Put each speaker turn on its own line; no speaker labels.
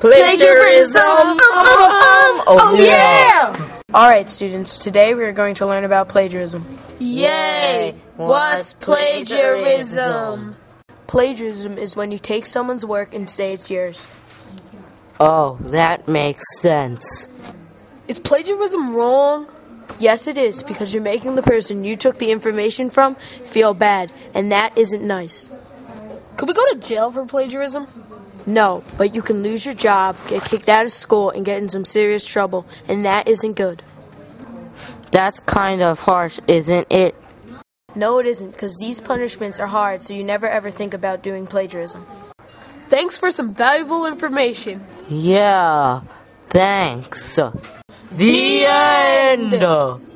Plagiarism!
Oh yeah! Alright students, today we are going to learn about plagiarism.
Yay! What's plagiarism?
Plagiarism is when you take someone's work and say it's yours.
Oh, that makes sense.
Is plagiarism wrong?
Yes it is, because you're making the person you took the information from feel bad, and that isn't nice.
Could we go to jail for plagiarism?
No, but you can lose your job, get kicked out of school, and get in some serious trouble, and that isn't good.
That's kind of harsh, isn't it?
No, it isn't, because these punishments are hard, so you never ever think about doing plagiarism.
Thanks for some valuable information.
Yeah, thanks. The end!